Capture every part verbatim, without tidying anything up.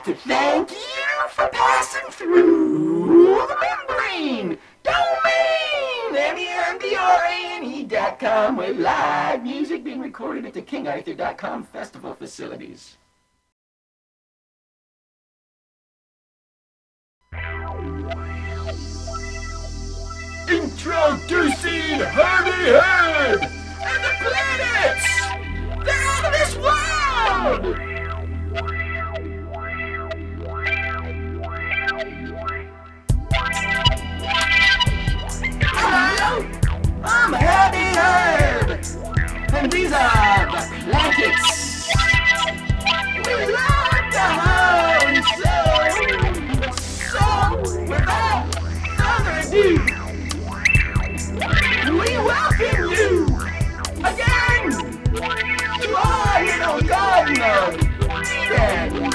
like to thank you for passing through the membrane. Domain, M E M B R A N E dot com, with live music being recorded at the King Arthur dot com festival facilities. Introducing Herbie Herb and the planets! They're out of this world! Hello, I'm Herbie Herb, and these are the blankets. We love the home, so, so without further ado, we welcome you again to our little garden of Eden.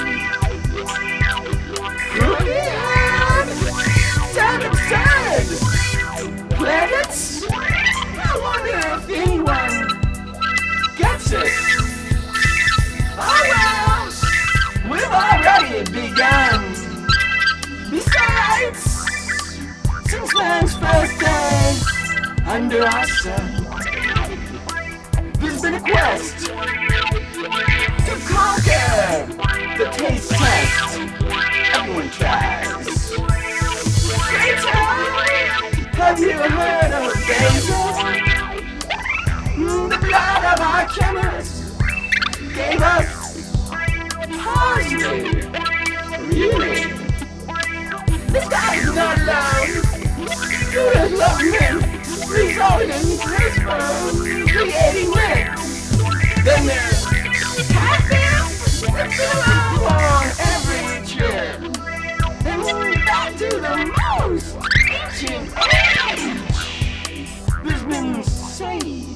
Cookie and seven turds. Planets? I wonder if anyone gets it. Oh well, we've already begun. Besides, since man's first day under our sun, there's been a quest to conquer the taste test. Everyone tries. Rachel, have you heard of basil? The blood of our chemists gave us parsley. Really? This guy's not alone. You just love me. Resulting in CRISPR creating it. Then there's catfish that fill along every trip. And back to the most ancient age. There's been sage.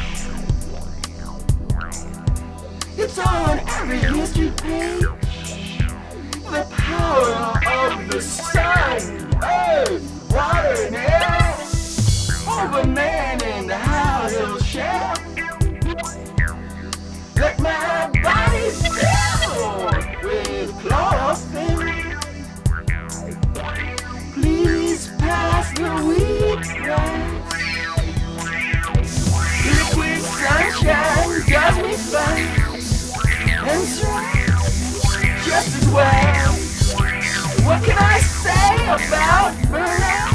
It's on every history page. The power of the sun, earth, water, and air. Over man and how he'll share. Let my body fill with chlorophyll. Please pass the wheatgrass. Liquid sunshine does me fine, and so just as well. What can I say about burnout?